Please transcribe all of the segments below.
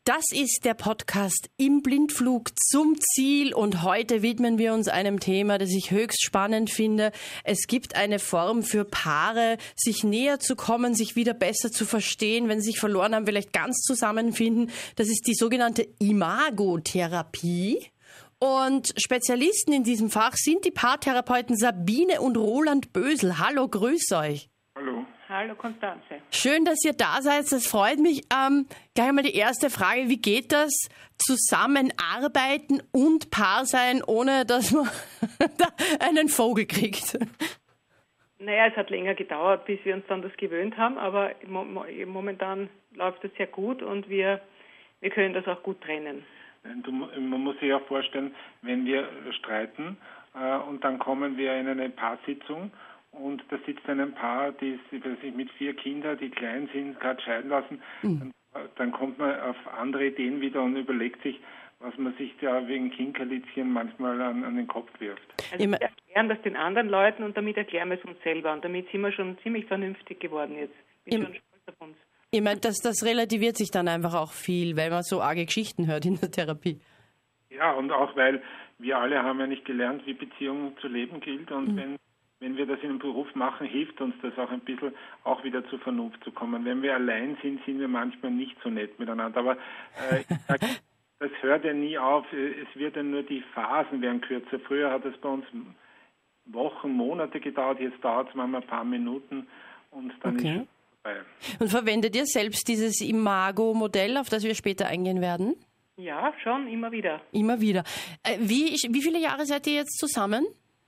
Das ist der Podcast Im Blindflug zum Ziel und heute widmen wir uns einem Thema, das ich höchst spannend finde. Es gibt eine Form für Paare, sich näher zu kommen, sich wieder besser zu verstehen, wenn sie sich verloren haben, vielleicht ganz zusammenfinden. Das ist die sogenannte Imagotherapie. Und Spezialisten in diesem Fach sind die Paartherapeuten Sabine und Roland Bösel. Hallo, grüß euch. Hallo. Hallo Konstanze. Schön, dass ihr da seid, das freut mich. Gleich mal die erste Frage, wie geht das Zusammenarbeiten und Paar sein, ohne dass man einen Vogel kriegt? Naja, es hat länger gedauert, bis wir uns dann das gewöhnt haben, aber momentan läuft es sehr gut und wir können das auch gut trennen. Man muss sich ja vorstellen, wenn wir streiten und dann kommen wir in eine Paarsitzung, und da sitzt ein Paar, die mit 4 Kindern, die klein sind, gerade scheiden lassen. Dann kommt man auf andere Ideen wieder und überlegt sich, was man sich da wegen Kinkerlitzchen manchmal an den Kopf wirft. Also wir erklären das den anderen Leuten und damit erklären wir es uns selber. Und damit sind wir schon ziemlich vernünftig geworden jetzt. Ich bin schon stolz auf uns. Ich meine, das relativiert sich dann einfach auch viel, weil man so arge Geschichten hört in der Therapie. Ja, und auch weil wir alle haben ja nicht gelernt, wie Beziehung zu leben gilt. Und wenn wir das in einem Beruf machen, hilft uns das auch ein bisschen, auch wieder zur Vernunft zu kommen. Wenn wir allein sind, sind wir manchmal nicht so nett miteinander. Aber das hört ja nie auf. Es wird ja nur, die Phasen werden kürzer. Früher hat es bei uns Wochen, Monate gedauert. Jetzt dauert es manchmal ein paar Minuten und dann ist es vorbei. Und verwendet ihr selbst dieses Imago-Modell, auf das wir später eingehen werden? Ja, schon, immer wieder. Immer wieder. Wie viele Jahre seid ihr jetzt zusammen?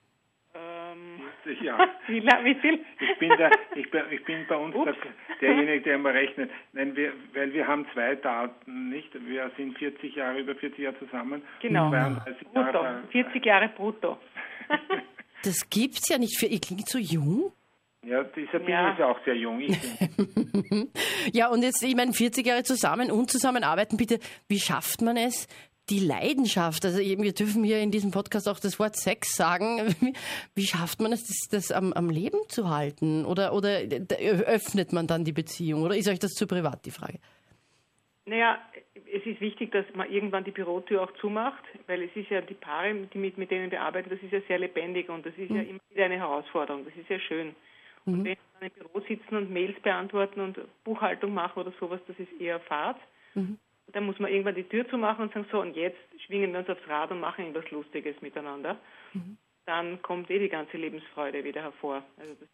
Ja. Wie viel? Ich bin bei uns derjenige, der immer rechnet. Nein, weil wir haben 2 Daten, nicht? Wir sind über 40 Jahre zusammen. Genau. 32 brutto. 40 Jahre brutto. Das gibt's ja nicht. Ihr klingt so jung. Ja, die Sabine ist ja auch sehr jung. Ja, und jetzt, ich meine, 40 Jahre zusammen und zusammenarbeiten, bitte, wie schafft man es? Die Leidenschaft, also wir dürfen hier in diesem Podcast auch das Wort Sex sagen. Wie schafft man es, das am Leben zu halten? Oder öffnet man dann die Beziehung? Oder ist euch das zu privat, die Frage? Naja, es ist wichtig, dass man irgendwann die Bürotür auch zumacht, weil es ist ja die Paare, mit denen wir arbeiten, das ist ja sehr lebendig und das ist ja immer wieder eine Herausforderung. Das ist ja schön. Und wenn wir dann im Büro sitzen und Mails beantworten und Buchhaltung machen oder sowas, das ist eher Fahrt. Dann muss man irgendwann die Tür zumachen und sagen, so, und jetzt schwingen wir uns aufs Rad und machen irgendwas Lustiges miteinander. Dann kommt die ganze Lebensfreude wieder hervor. Also das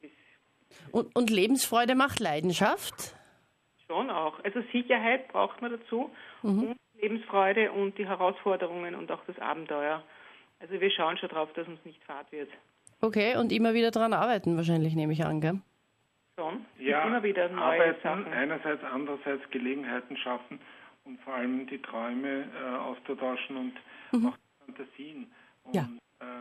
ist und Lebensfreude macht Leidenschaft? Schon auch. Also Sicherheit braucht man dazu und Lebensfreude und die Herausforderungen und auch das Abenteuer. Also wir schauen schon drauf, dass uns nicht fad wird. Okay, und immer wieder daran arbeiten wahrscheinlich, nehme ich an, gell? Schon. Ja, immer wieder neue arbeiten, Sachen. Einerseits, andererseits Gelegenheiten schaffen und vor allem die Träume auszutauschen und auch Fantasien. Und,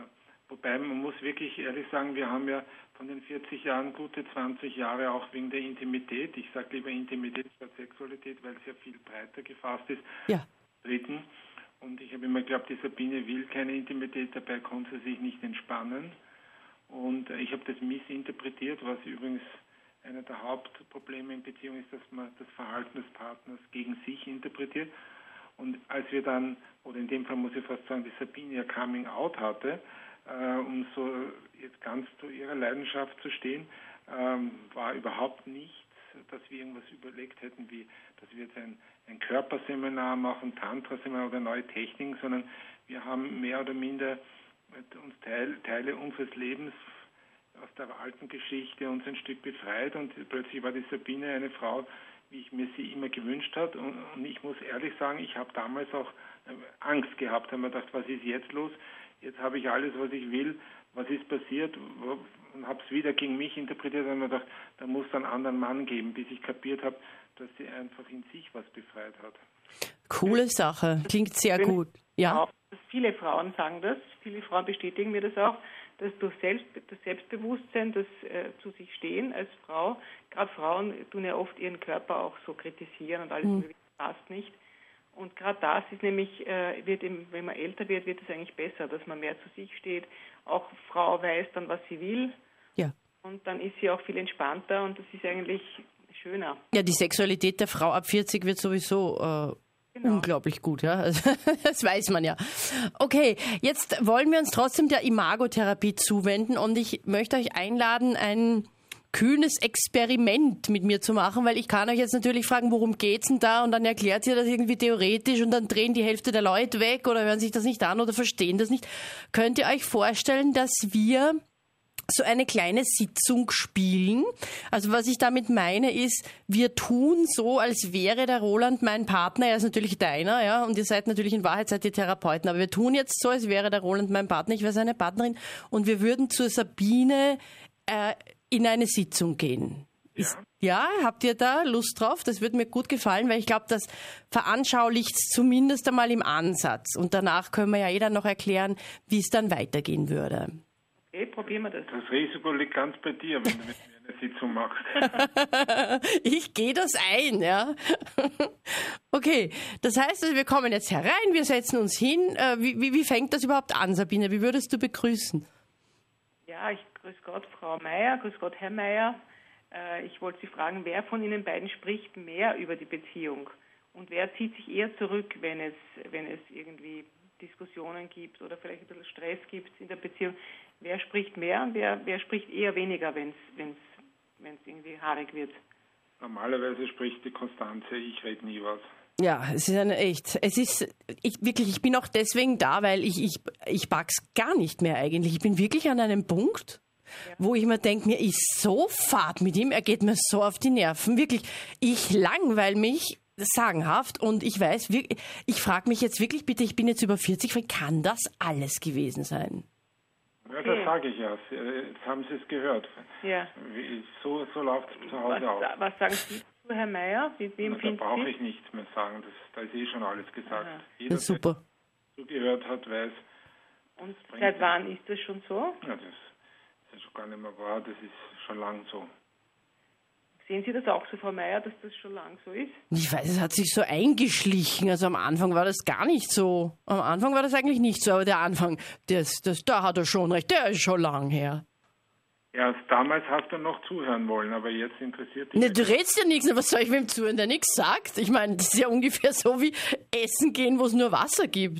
wobei man muss wirklich ehrlich sagen, wir haben ja von den 40 Jahren gute 20 Jahre auch wegen der Intimität, ich sage lieber Intimität statt Sexualität, weil es ja viel breiter gefasst ist, treten. Und ich habe immer geglaubt, die Sabine will keine Intimität, dabei konnte sie sich nicht entspannen. Und ich habe das missinterpretiert, was übrigens einer der Hauptprobleme in Beziehung ist, dass man das Verhalten des Partners gegen sich interpretiert. Und als wir dann, oder in dem Fall muss ich fast sagen, die Sabine ihr Coming Out hatte, um so jetzt ganz zu ihrer Leidenschaft zu stehen, war überhaupt nichts, dass wir irgendwas überlegt hätten, wie, dass wir jetzt ein Körperseminar machen, Tantra-Seminar oder neue Techniken, sondern wir haben mehr oder minder uns Teile unseres Lebens aus der alten Geschichte uns ein Stück befreit und plötzlich war die Sabine eine Frau, wie ich mir sie immer gewünscht habe. Und ich muss ehrlich sagen, ich habe damals auch Angst gehabt, habe mir gedacht, was ist jetzt los? Jetzt habe ich alles, was ich will. Was ist passiert? Und habe es wieder gegen mich interpretiert und mir gedacht, da muss es einen anderen Mann geben, bis ich kapiert habe, dass sie einfach in sich was befreit hat. Coole Sache, klingt sehr gut. Ja. Auch, viele Frauen sagen das, viele Frauen bestätigen mir das auch, dass durch das Selbstbewusstsein, das zu sich stehen als Frau, gerade Frauen tun ja oft ihren Körper auch so kritisieren und alles passt nicht. Und gerade das ist nämlich, wenn man älter wird, wird es eigentlich besser, dass man mehr zu sich steht. Auch Frau weiß dann, was sie will. Ja. Und dann ist sie auch viel entspannter und das ist eigentlich schöner. Ja, die Sexualität der Frau ab 40 wird sowieso unglaublich gut, ja. Also, das weiß man ja. Okay, jetzt wollen wir uns trotzdem der Imagotherapie zuwenden und ich möchte euch einladen, ein kühnes Experiment mit mir zu machen, weil ich kann euch jetzt natürlich fragen, worum geht's denn da? Und dann erklärt ihr das irgendwie theoretisch und dann drehen die Hälfte der Leute weg oder hören sich das nicht an oder verstehen das nicht. Könnt ihr euch vorstellen, dass wir so eine kleine Sitzung spielen? Also was ich damit meine ist, wir tun so, als wäre der Roland mein Partner, er ist natürlich deiner, ja, und ihr seid natürlich in Wahrheit seid ihr Therapeuten, aber wir tun jetzt so, als wäre der Roland mein Partner, ich wäre seine Partnerin und wir würden zur Sabine in eine Sitzung gehen. Ja, habt ihr da Lust drauf? Das würde mir gut gefallen, weil ich glaube, das veranschaulicht zumindest einmal im Ansatz. Und danach können wir ja dann noch erklären, wie es dann weitergehen würde. Okay, probieren wir das. Das Risiko liegt ganz bei dir, wenn du mit mir eine Sitzung machst. Ich gehe das ein, ja. Okay, das heißt, also wir kommen jetzt herein, wir setzen uns hin. Wie fängt das überhaupt an, Sabine? Wie würdest du begrüßen? Ja, grüß Gott, Frau Meier, grüß Gott, Herr Meier. Ich wollte Sie fragen, wer von Ihnen beiden spricht mehr über die Beziehung? Und wer zieht sich eher zurück, wenn es irgendwie Diskussionen gibt oder vielleicht ein bisschen Stress gibt in der Beziehung? Wer spricht mehr und wer spricht eher weniger, wenn es irgendwie haarig wird? Normalerweise spricht die Konstanze, ich rede nie was. Ja, ich bin auch deswegen da, weil ich pack's gar nicht mehr eigentlich. Ich bin wirklich an einem Punkt, wo ich mir denke, mir ist so fad mit ihm, er geht mir so auf die Nerven. Wirklich, ich langweile mich sagenhaft und ich weiß, ich frage mich jetzt wirklich, bitte, ich bin jetzt über 40, wie kann das alles gewesen sein? Ja, das sage ich ja. Jetzt haben Sie es gehört. Ja. So läuft es zu Hause aus. Was sagen Sie zu Herr Meier? Wie empfinden Sie? Da brauche ich nichts mehr sagen. Da ist schon alles gesagt. Jeder, super. Der zugehört hat, weiß. Und seit wann ist das schon so? Ja, das ist schon gar nicht mehr wahr. Das ist schon lang so. Sehen Sie das auch so, Frau Meier, dass das schon lang so ist? Ich weiß, es hat sich so eingeschlichen. Also am Anfang war das gar nicht so. Am Anfang war das eigentlich nicht so. Aber der Anfang, da hat er schon recht. Der ist schon lang her. Ja, damals hast du noch zuhören wollen, aber jetzt interessiert dich... Ne, du redest ja nichts. Was soll ich wem zuhören, der nichts sagt? Ich meine, das ist ja ungefähr so wie Essen gehen, wo es nur Wasser gibt.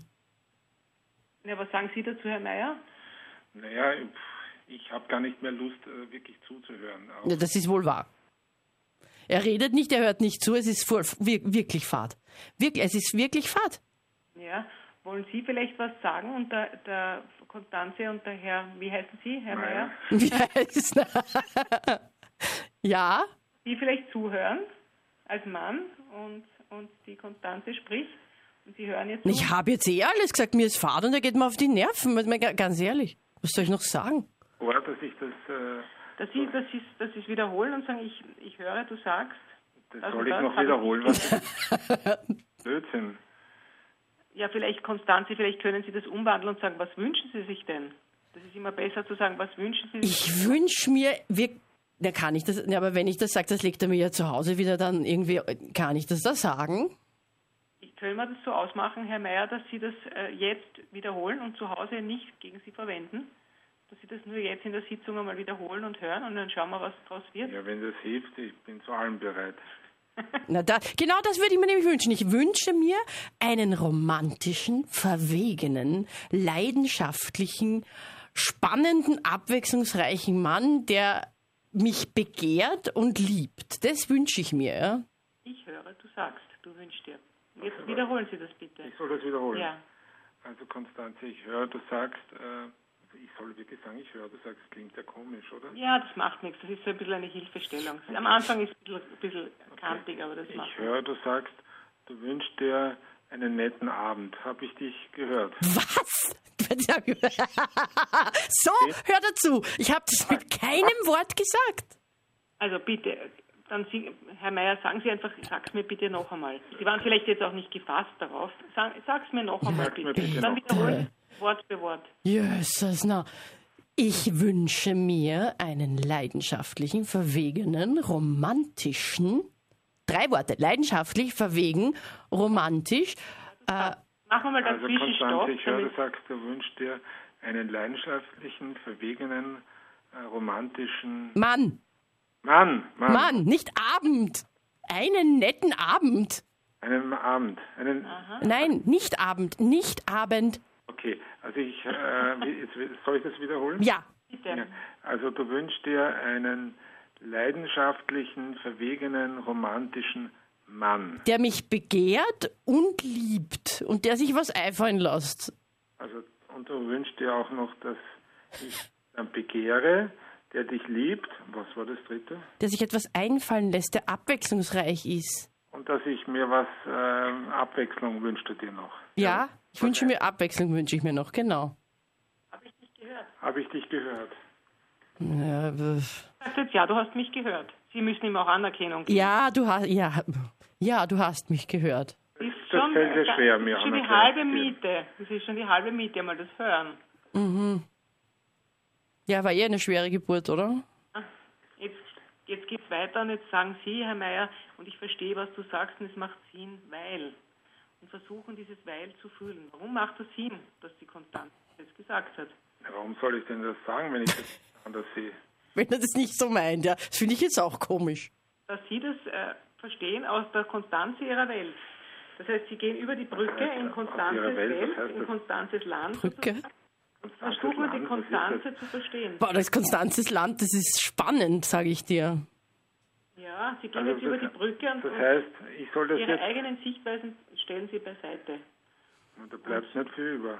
Ja, was sagen Sie dazu, Herr Meier? Naja, ich habe gar nicht mehr Lust, wirklich zuzuhören. Ja, das ist wohl wahr. Er redet nicht, er hört nicht zu, es ist wirklich fad. Es ist wirklich fad. Ja, wollen Sie vielleicht was sagen? Und der Konstanze und der Herr, wie heißen Sie, Herr Meier? Wie heißt er? Ja? Sie vielleicht zuhören als Mann und die Konstanze spricht und Sie hören jetzt zu. Ich habe jetzt alles gesagt, mir ist fad und er geht mir auf die Nerven, ganz ehrlich. Was soll ich noch sagen? Oder dass ich das... Dass Sie es wiederholen und sagen, ich höre, du sagst. Das soll ich noch wiederholen? Was Blödsinn. Ja, vielleicht, Konstanze, vielleicht können Sie das umwandeln und sagen, was wünschen Sie sich denn? Das ist immer besser zu sagen, was wünschen Sie sich? Ich wünsche mir, kann ich das, aber wenn ich das sage, das legt er mir ja zu Hause wieder, dann irgendwie, kann ich das da sagen? Können wir das so ausmachen, Herr Meier, dass Sie das jetzt wiederholen und zu Hause nicht gegen Sie verwenden? Dass Sie das nur jetzt in der Sitzung einmal wiederholen und hören und dann schauen wir, was daraus wird? Ja, wenn das hilft, ich bin zu allem bereit. Genau das würde ich mir nämlich wünschen. Ich wünsche mir einen romantischen, verwegenen, leidenschaftlichen, spannenden, abwechslungsreichen Mann, der mich begehrt und liebt. Das wünsche ich mir. Ja? Ich höre, du sagst, du wünschst dir. Jetzt wiederholen Sie das bitte. Ich soll das wiederholen? Ja. Also Konstanze, ich höre, du sagst... Ich soll wirklich sagen, ich höre, du sagst, es klingt ja komisch, oder? Ja, das macht nichts. Das ist so ein bisschen eine Hilfestellung. Am Anfang ist es ein bisschen kantig, aber das macht nichts. Ich höre, du sagst, du wünschst dir einen netten Abend. Habe ich dich gehört? Was? So, hör dazu. Ich habe das mit keinem Wort gesagt. Also bitte, dann Herr Meier, sagen Sie einfach, sag's mir bitte noch einmal. Sie waren vielleicht jetzt auch nicht gefasst darauf. Sag's mir noch einmal bitte. Dann wiederholen Wort für Wort. Jesus, na. Ich wünsche mir einen leidenschaftlichen, verwegenen, romantischen, 3 Worte, leidenschaftlich, verwegen, romantisch. Machen wir mal dazwischen Konstanze, ich höre, du sagst, du wünschst dir einen leidenschaftlichen, verwegenen, romantischen... Mann, nicht Abend. Einen netten Abend. Einen Abend. Nein, nicht Abend, nicht Abend. Okay, also soll ich das wiederholen? Ja. Ja. Also du wünschst dir einen leidenschaftlichen, verwegenen, romantischen Mann. Der mich begehrt und liebt und der sich was einfallen lässt. Also, und du wünschst dir auch noch, dass ich dann begehre, der dich liebt. Was war das dritte? Der sich etwas einfallen lässt, der abwechslungsreich ist. Und dass ich mir was, Abwechslung wünschst du dir noch. Ja, ich wünsche mir Abwechslung, wünsche ich mir noch, genau. Habe ich dich gehört? Ja, du hast mich gehört. Sie müssen ihm auch Anerkennung geben. ja, du hast mich gehört. Das fällt dir schwer, mir Das ist schon die halbe Miete. Das ist schon die halbe Miete, mal das hören. Mhm. Ja, war eine schwere Geburt, oder? Jetzt geht's weiter und jetzt sagen Sie, Herr Meier, und ich verstehe, was du sagst, und es macht Sinn, weil. Und versuchen, dieses Weil zu fühlen. Warum macht das Sinn, dass die Konstanz das gesagt hat? Ja, warum soll ich denn das sagen, wenn ich das anders sehe? Wenn er das nicht so meint, ja. Das finde ich jetzt auch komisch. Dass Sie das verstehen aus der Konstanze Ihrer Welt. Das heißt, Sie gehen über die Brücke in Konstanzes Welt, in Konstanzes Land. Brücke? Versuchen, die Konstanze zu verstehen. Boah, das Konstanzes Land, das ist spannend, sage ich dir. Ja, Sie gehen jetzt über die Brücke und das heißt, ich soll das Ihre jetzt... eigenen Sichtweisen stellen Sie beiseite. Und da bleibt nicht viel über.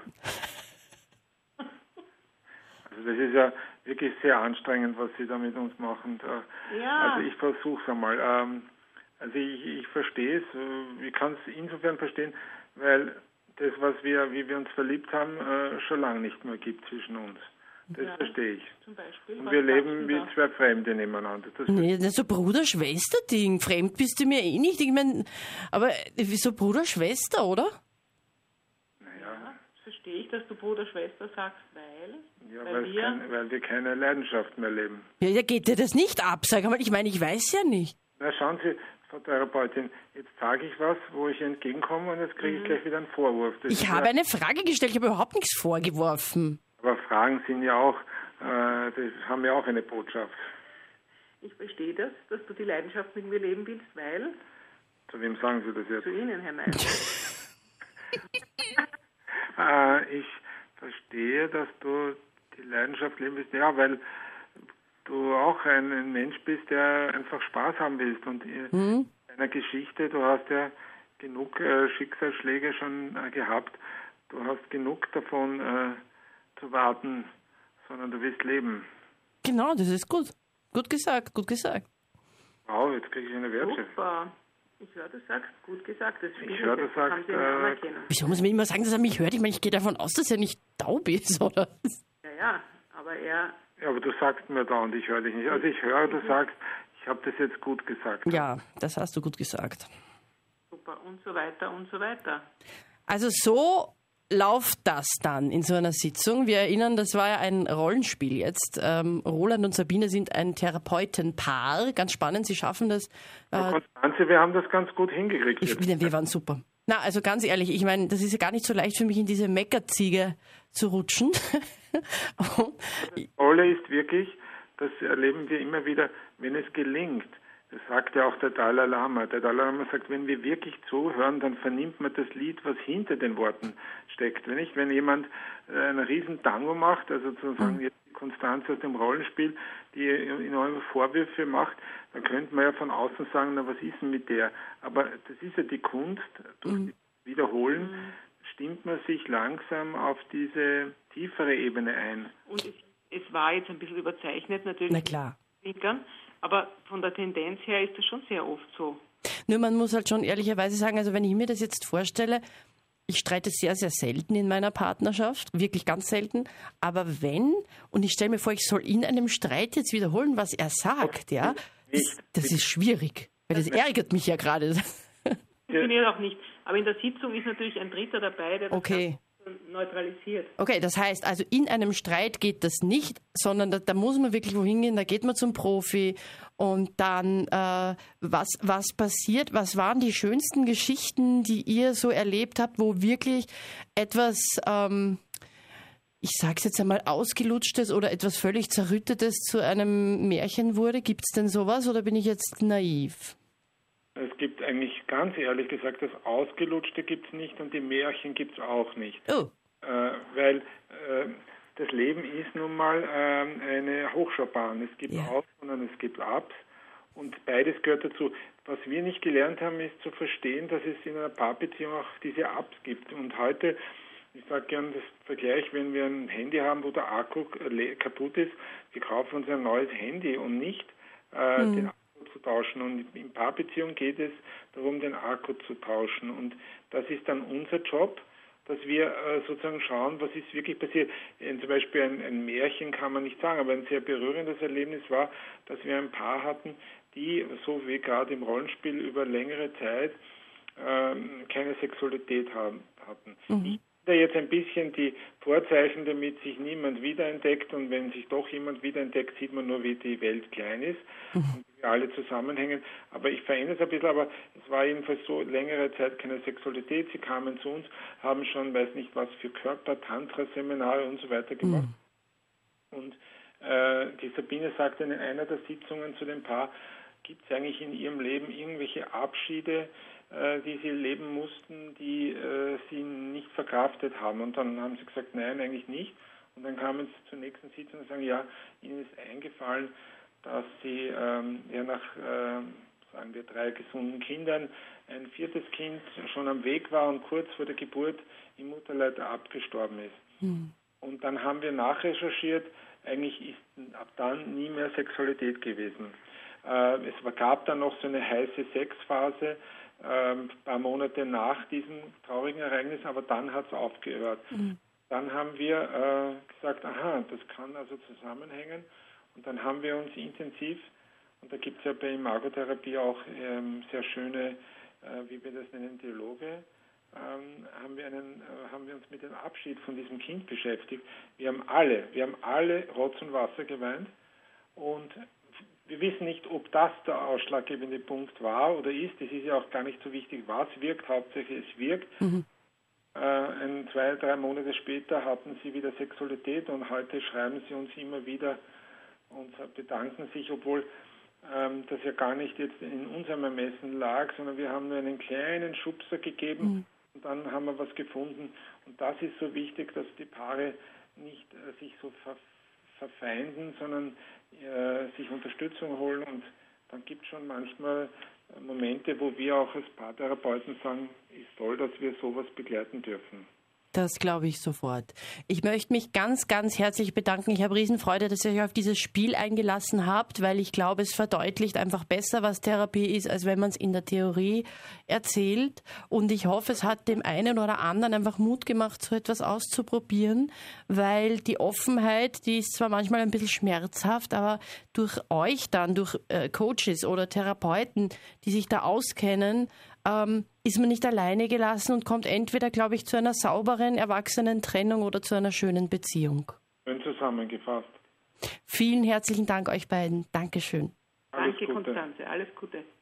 Also das ist ja wirklich sehr anstrengend, was Sie da mit uns machen. Ja. Also ich versuche es einmal. Also ich verstehe es. Ich kann es insofern verstehen, weil das, wie wir uns verliebt haben, schon lange nicht mehr gibt zwischen uns. Das verstehe ich. Zum Beispiel. Und wir leben wie zwei Fremde nebeneinander. Nee, das ist so Bruder-Schwester-Ding. Fremd bist du mir eh nicht. Ich meine, aber wieso Bruder-Schwester, oder? Naja. Verstehe ich, dass du Bruder-Schwester sagst, weil... Ja, weil wir keine Leidenschaft mehr leben. Ja, geht dir das nicht ab? Sag mal, ich meine, ich weiß ja nicht. Na, schauen Sie, Frau Therapeutin, jetzt sage ich was, wo ich entgegenkomme und jetzt kriege ich gleich wieder einen Vorwurf. Ich habe eine Frage gestellt, ich habe überhaupt nichts vorgeworfen. Aber Fragen sind ja auch, das haben ja auch eine Botschaft. Ich verstehe das, dass du die Leidenschaft mit mir leben willst, weil... Zu wem sagen Sie das jetzt? Zu Ihnen, Herr Meier. Ich verstehe, dass du die Leidenschaft leben willst, ja, weil du auch ein Mensch bist, der einfach Spaß haben willst. Und in deiner Geschichte, du hast ja genug Schicksalsschläge schon gehabt. Du hast genug davon zu warten, sondern du willst leben. Genau, das ist gut. Gut gesagt, gut gesagt. Wow, jetzt kriege ich eine Wertschätzung. Super. Ich höre, du sagst, gut gesagt. Das ich höre, du sagst... Wieso muss man immer sagen, dass er mich hört? Ich meine, ich gehe davon aus, dass er nicht taub ist, oder? Ja, aber er... Ja, aber du sagst mir da und ich höre dich nicht. Also ich höre, du sagst, ich habe das jetzt gut gesagt. Ja, das hast du gut gesagt. Super, und so weiter und so weiter. Also so läuft das dann in so einer Sitzung. Wir erinnern, das war ja ein Rollenspiel jetzt. Roland und Sabine sind ein Therapeutenpaar. Ganz spannend, sie schaffen das. Konstanze, wir haben das ganz gut hingekriegt. Wir waren super. Na, also ganz ehrlich, ich meine, das ist ja gar nicht so leicht für mich, in diese Meckerziege zu rutschen. Das Tolle ist wirklich, das erleben wir immer wieder, wenn es gelingt. Das sagt ja auch der Dalai Lama. Der Dalai Lama sagt, wenn wir wirklich zuhören, dann vernimmt man das Lied, was hinter den Worten steckt. Wenn jemand einen riesen Tango macht, also sozusagen jetzt die Konstanze aus dem Rollenspiel, die enorme Vorwürfe macht, dann könnte man ja von außen sagen, na, was ist denn mit der? Aber das ist ja die Kunst, durch das Wiederholen stimmt man sich langsam auf diese tiefere Ebene ein. Und es war jetzt ein bisschen überzeichnet natürlich. Na klar. Aber von der Tendenz her ist das schon sehr oft so. Nur man muss halt schon ehrlicherweise sagen, also wenn ich mir das jetzt vorstelle, ich streite sehr, sehr selten in meiner Partnerschaft, wirklich ganz selten, aber wenn, und ich stelle mir vor, ich soll in einem Streit jetzt wiederholen, was er sagt, ja, das ist schwierig, weil das ärgert mich ja gerade. Funktioniert auch nicht, aber in der Sitzung ist natürlich ein Dritter dabei, der das neutralisiert. Okay, das heißt, also in einem Streit geht das nicht, sondern da muss man wirklich wohin gehen, da geht man zum Profi und dann, was passiert, was waren die schönsten Geschichten, die ihr so erlebt habt, wo wirklich etwas, ich sag's jetzt einmal, ausgelutschtes oder etwas völlig Zerrüttetes zu einem Märchen wurde? Gibt's denn sowas oder bin ich jetzt naiv? Es gibt eigentlich, ganz ehrlich gesagt, das Ausgelutschte gibt es nicht und die Märchen gibt es auch nicht. Oh. Weil das Leben ist nun mal eine Hochschaubahn. Es gibt Aufs und es gibt Ups und beides gehört dazu. Was wir nicht gelernt haben, ist zu verstehen, dass es in einer Paarbeziehung auch diese Ups gibt. Und heute, ich sage gerne das Vergleich, wenn wir ein Handy haben, wo der Akku kaputt ist, wir kaufen uns ein neues Handy und nicht den Akku zu tauschen. Und in Paarbeziehung geht es darum, den Akku zu tauschen. Und das ist dann unser Job, dass wir sozusagen schauen, was ist wirklich passiert. Zum Beispiel ein Märchen kann man nicht sagen, aber ein sehr berührendes Erlebnis war, dass wir ein Paar hatten, die, so wie gerade im Rollenspiel, über längere Zeit keine Sexualität hatten. Ich sehe da jetzt ein bisschen die Vorzeichen, damit sich niemand wiederentdeckt, und wenn sich doch jemand wiederentdeckt, sieht man nur, wie die Welt klein ist und wie wir alle zusammenhängen. Aber ich verändere es ein bisschen, aber es war jedenfalls so längere Zeit keine Sexualität. Sie kamen zu uns, haben schon, weiß nicht was für Körper-Tantra-Seminare und so weiter gemacht. Und die Sabine sagte in einer der Sitzungen zu dem Paar, gibt es eigentlich in ihrem Leben irgendwelche Abschiede, die sie leben mussten, die sie nicht verkraftet haben? Und dann haben sie gesagt, nein, eigentlich nicht. Und dann kamen sie zur nächsten Sitzung und sagen, ja, ihnen ist eingefallen, dass sie nach, sagen wir, 3 gesunden Kindern, ein 4. Kind schon am Weg war und kurz vor der Geburt im Mutterleib abgestorben ist. Und dann haben wir nachrecherchiert, eigentlich ist ab dann nie mehr Sexualität gewesen. Es gab dann noch so eine heiße Sexphase, ein paar Monate nach diesem traurigen Ereignis, aber dann hat es aufgehört. Dann haben wir gesagt, aha, das kann also zusammenhängen, und dann haben wir uns intensiv, und da gibt es ja bei Imagotherapie auch sehr schöne, wie wir das nennen, Dialoge, haben wir uns mit dem Abschied von diesem Kind beschäftigt. Wir haben alle Rotz und Wasser geweint, und wir wissen nicht, ob das der ausschlaggebende Punkt war oder ist. Es ist ja auch gar nicht so wichtig, was wirkt. Hauptsächlich es wirkt. 2-3 Monate später hatten sie wieder Sexualität, und heute schreiben sie uns immer wieder und bedanken sich, obwohl das ja gar nicht jetzt in unserem Ermessen lag, sondern wir haben nur einen kleinen Schubser gegeben und dann haben wir was gefunden. Und das ist so wichtig, dass die Paare nicht sich so verfeinden, sondern sich Unterstützung holen, und dann gibt es schon manchmal Momente, wo wir auch als Paartherapeuten sagen, ist toll, dass wir sowas begleiten dürfen. Das glaube ich sofort. Ich möchte mich ganz, ganz herzlich bedanken. Ich habe Riesenfreude, dass ihr euch auf dieses Spiel eingelassen habt, weil ich glaube, es verdeutlicht einfach besser, was Therapie ist, als wenn man es in der Theorie erzählt. Und ich hoffe, es hat dem einen oder anderen einfach Mut gemacht, so etwas auszuprobieren, weil die Offenheit, die ist zwar manchmal ein bisschen schmerzhaft, aber durch euch dann, durch Coaches oder Therapeuten, die sich da auskennen, ist man nicht alleine gelassen und kommt entweder, glaube ich, zu einer sauberen, erwachsenen Trennung oder zu einer schönen Beziehung. Schön zusammengefasst. Vielen herzlichen Dank euch beiden. Dankeschön. Danke, Konstanze. Alles Gute.